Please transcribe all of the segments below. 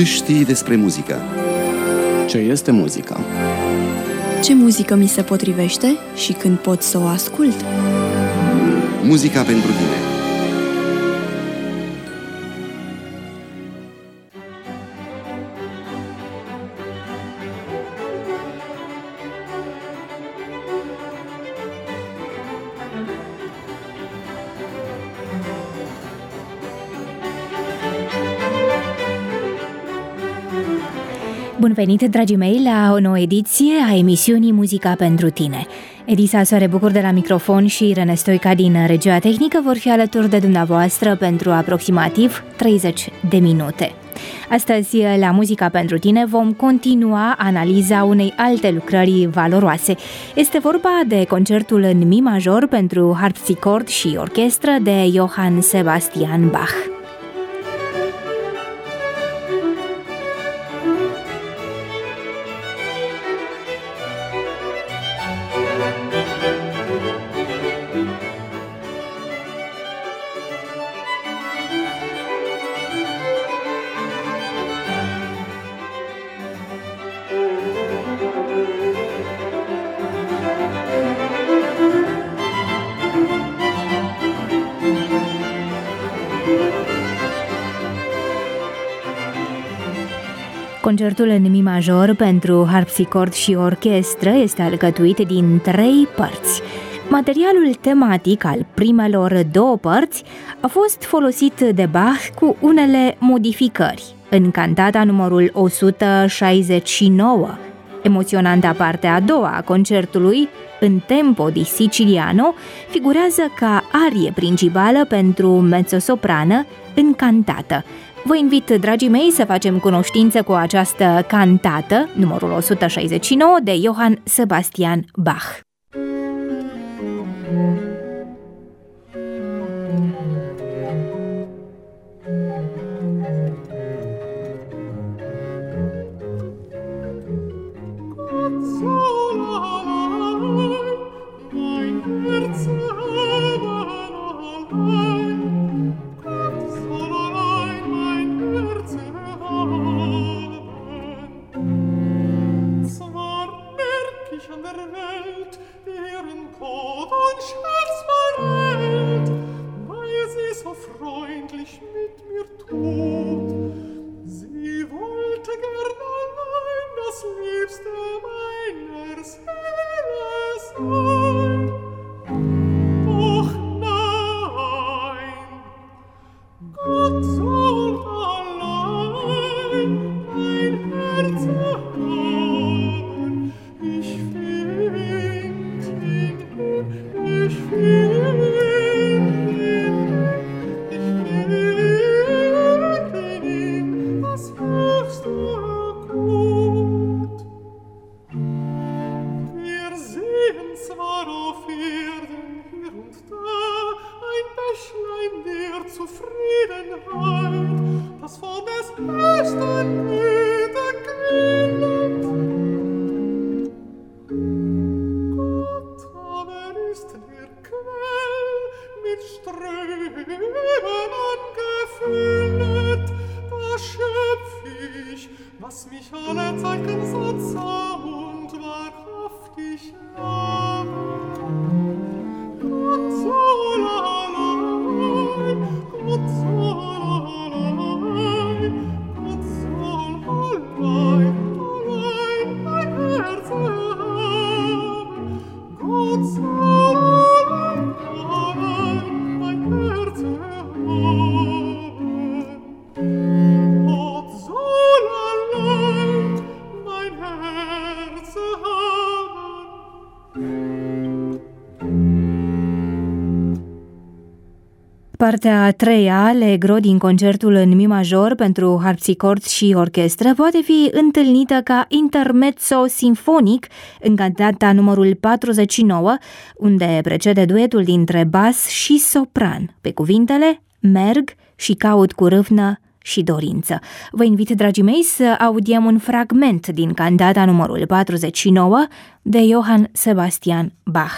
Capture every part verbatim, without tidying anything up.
Ce știi despre muzică? Ce este muzica? Ce muzică mi se potrivește și când pot să o ascult? Muzica pentru tine. Bun venit, dragii mei, la o nouă ediție a emisiunii Muzica pentru tine. Edisa Soare Bucur de la microfon și Irene Stoica din regia tehnică vor fi alături de dumneavoastră pentru aproximativ treizeci de minute. Astăzi, la Muzica pentru tine, vom continua analiza unei alte lucrări valoroase. Este vorba de concertul în mi major pentru harpsichord și orchestră de Johann Sebastian Bach. Concertul în mi major pentru harpsichord și orchestră este alcătuit din trei părți. Materialul tematic al primelor două părți a fost folosit de Bach cu unele modificări. În cantata numărul o sută șaizeci și nouă, emoționanta parte a doua a concertului, în tempo di siciliano, figurează ca arie principală pentru mezzosoprană în cantată. Vă invit, dragii mei, să facem cunoștință cu această cantată, numărul o sută șaizeci și nouă, de Johann Sebastian Bach. Partea a treia, Allegro, din concertul în mi major pentru harpsichord și orchestră, poate fi întâlnită ca intermezzo sinfonic în cantata numărul patruzeci și nouă, unde precede duetul dintre bas și sopran, pe cuvintele merg și caut cu râvnă și dorință. Vă invit, dragii mei, să audiem un fragment din cantata numărul patruzeci și nouă de Johann Sebastian Bach.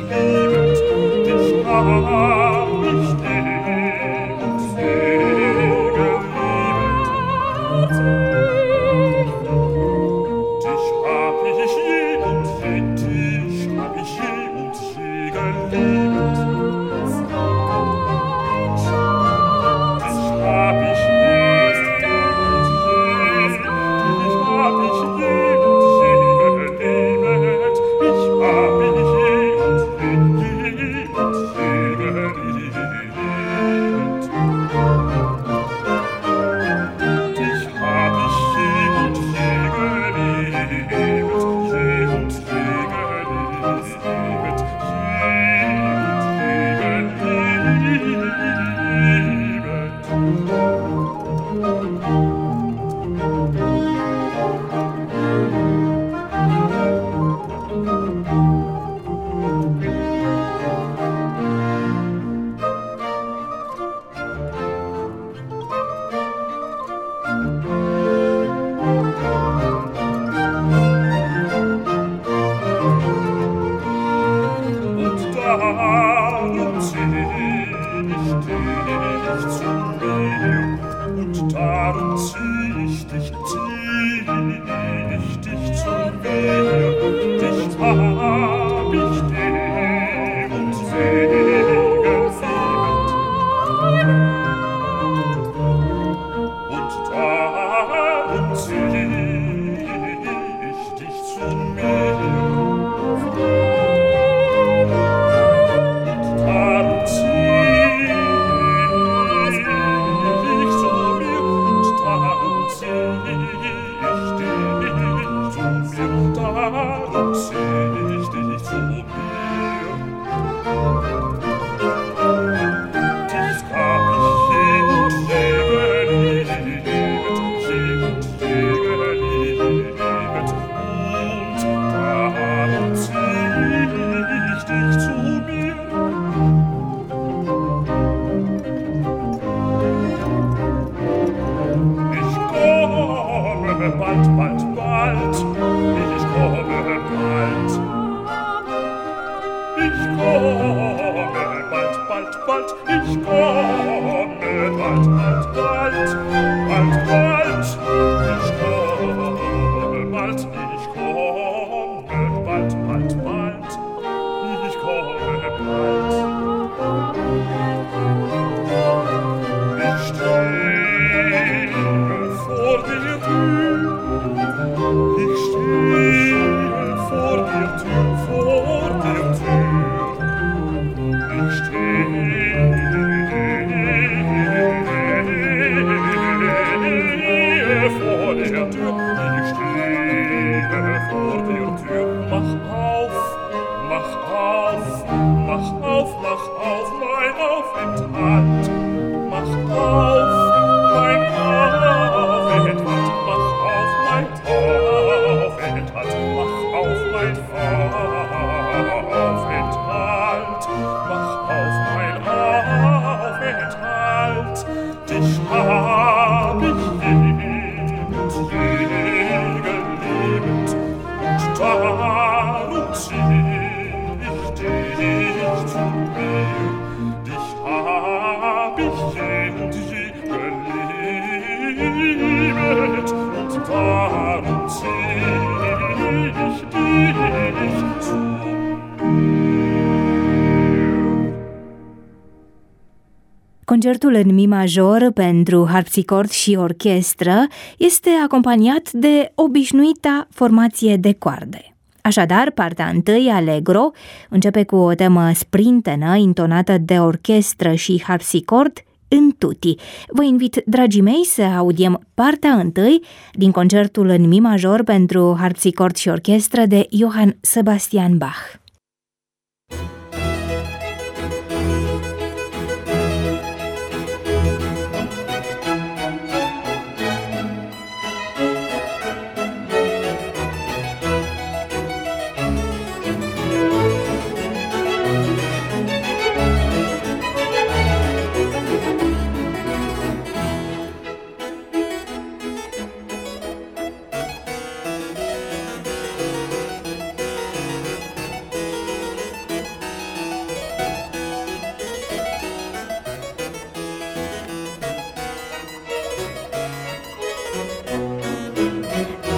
Concertul în mi major pentru harpsichord și orchestră este acompaniat de obișnuita formație de coarde. Așadar, partea întâi, Allegro, începe cu o temă sprintenă intonată de orchestră și harpsichord în tutti. Vă invit, dragii mei, să audiem partea întâi din concertul în mi major pentru harpsichord și orchestră de Johann Sebastian Bach.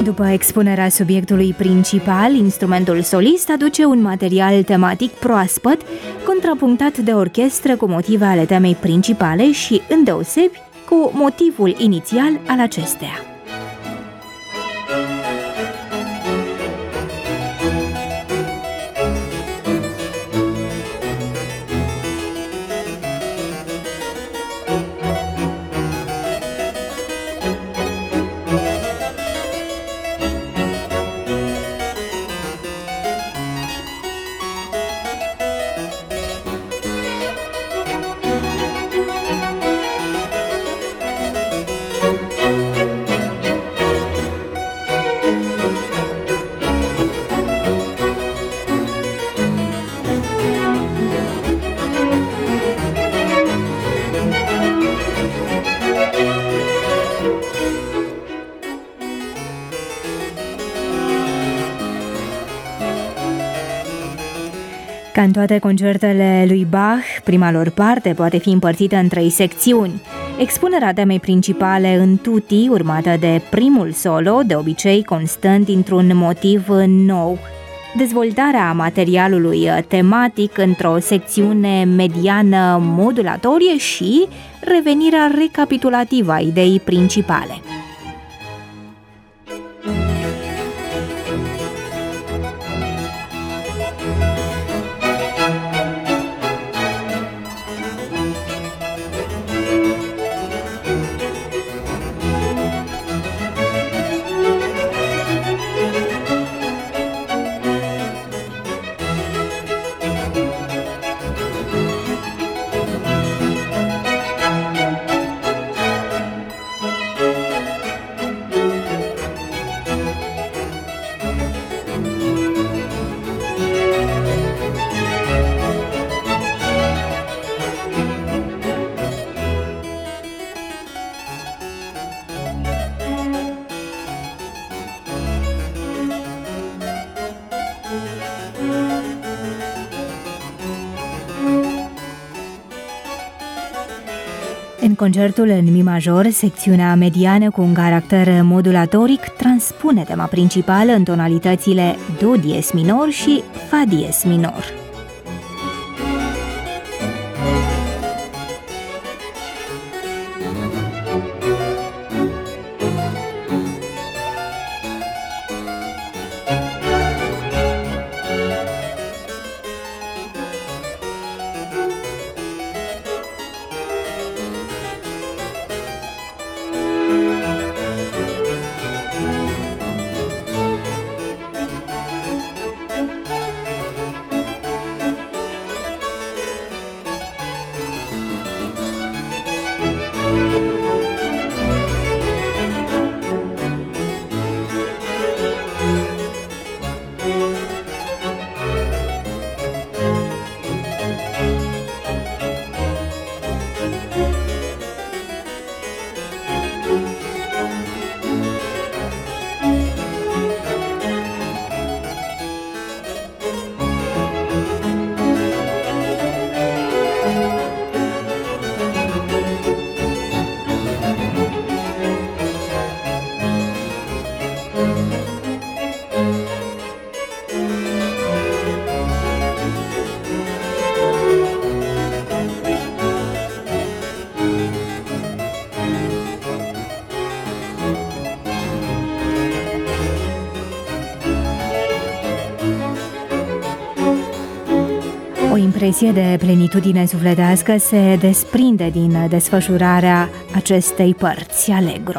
După expunerea subiectului principal, instrumentul solist aduce un material tematic proaspăt, contrapunctat de orchestră cu motive ale temei principale și, îndeosebi, cu motivul inițial al acesteia. Ca în toate concertele lui Bach, prima lor parte poate fi împărțită în trei secțiuni. Expunerea temei principale în tutti, urmată de primul solo, de obicei constând dintr-un motiv nou. Dezvoltarea materialului tematic într-o secțiune mediană modulatorie și revenirea recapitulativă a ideii principale. În concertul în mi major, secțiunea mediană cu un caracter modulatoric transpune tema principală în tonalitățile do diez minor și fa diez minor. O impresie de plenitudine sufletească se desprinde din desfășurarea acestei părți allegro.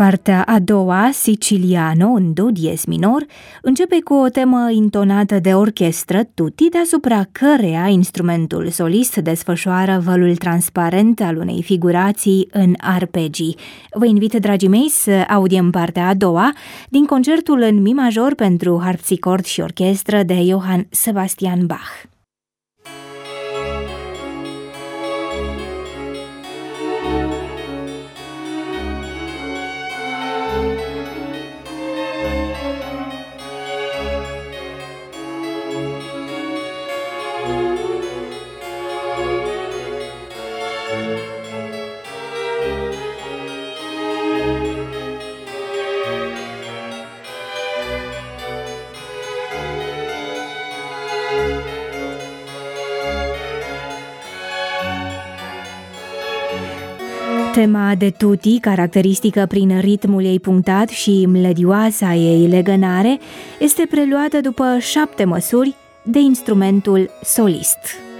Partea a doua, Siciliano, în do diez minor, începe cu o temă intonată de orchestră tutti, deasupra căreia instrumentul solist desfășoară vălul transparent al unei figurații în arpegii. Vă invit, dragii mei, să audiem partea a doua din concertul în mi major pentru harpsichord și orchestră de Johann Sebastian Bach. Tema de tutti, caracteristică prin ritmul ei punctat și mlădioasa ei legănare, este preluată după șapte măsuri de instrumentul solist.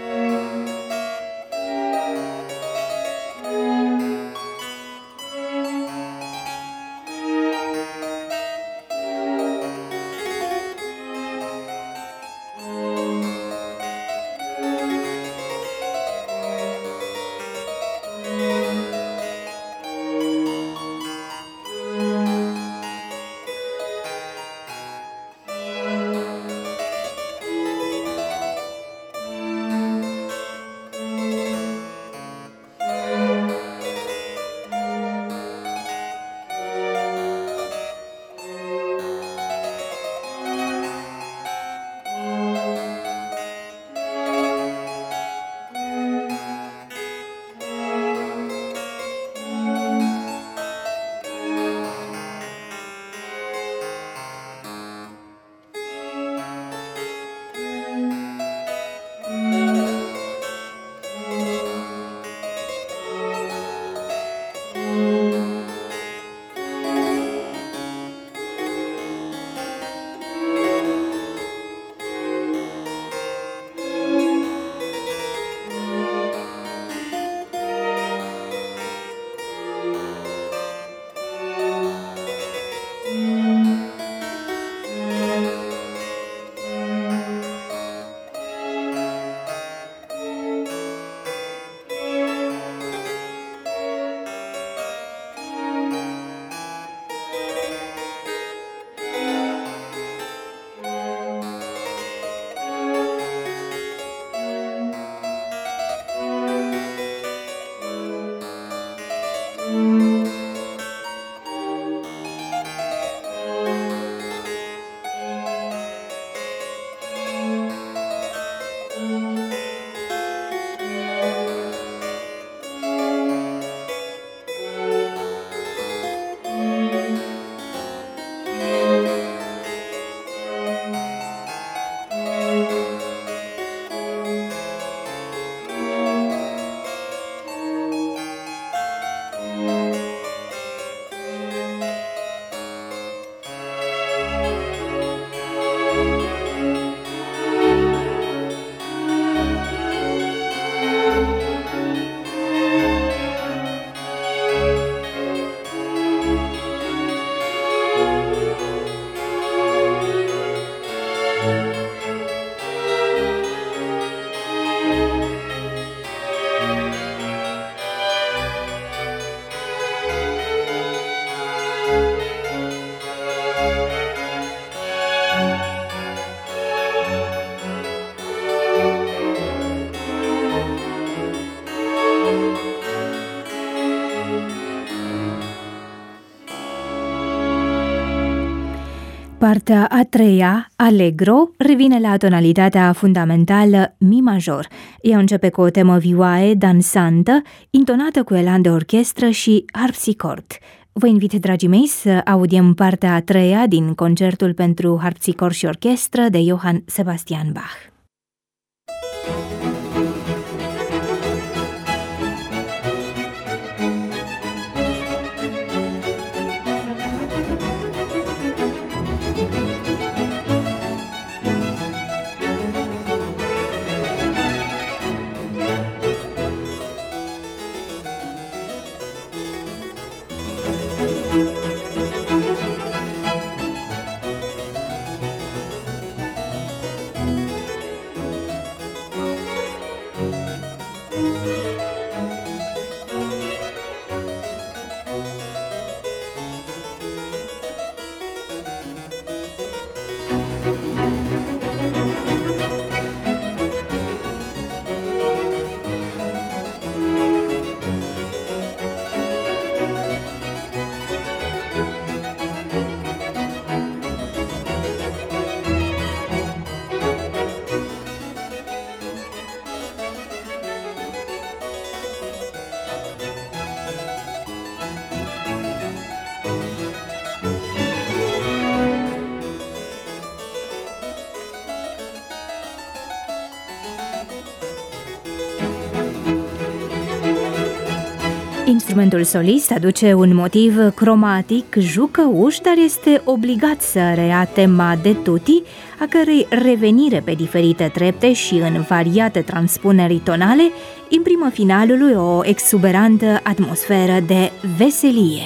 Partea a treia, Allegro, revine la tonalitatea fundamentală mi major. Ea începe cu o temă vioaie, dansantă, intonată cu elan de orchestră și harpsichord. Vă invit, dragii mei, să audiem partea a treia din concertul pentru harpsichord și orchestră de Johann Sebastian Bach. Thank you. instrumentul solist aduce un motiv cromatic jucăuș, dar este obligat să reia tema de tutti, a cărei revenire pe diferite trepte și în variate transpuneri tonale imprimă finalului o exuberantă atmosferă de veselie.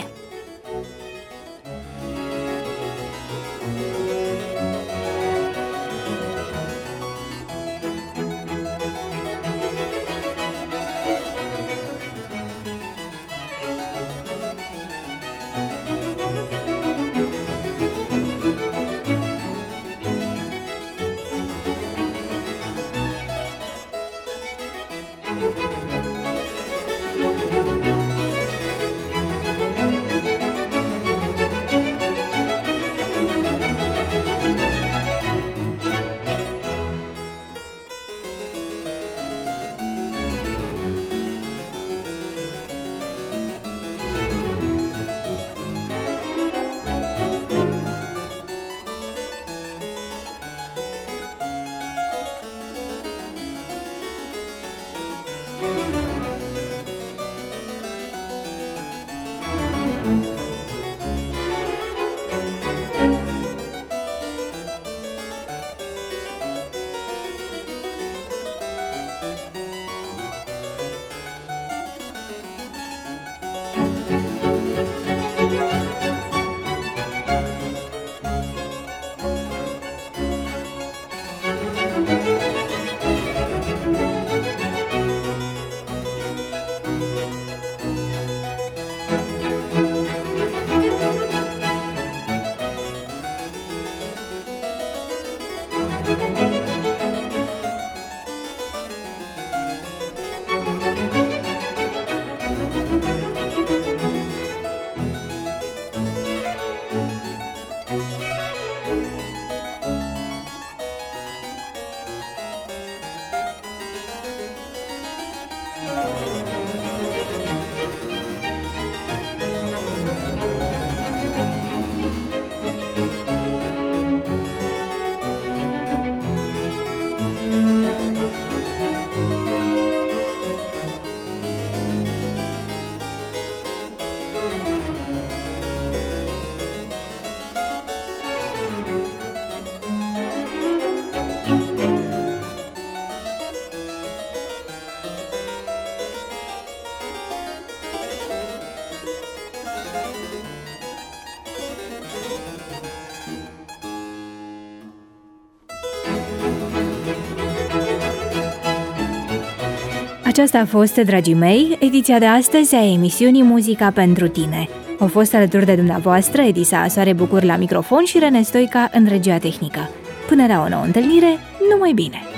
Aceasta a fost, dragii mei, ediția de astăzi a emisiunii Muzica pentru tine. Au fost alături de dumneavoastră Edisa Asoare Bucur la microfon și Rene Stoica în regia tehnică. Până la o nouă întâlnire, numai bine!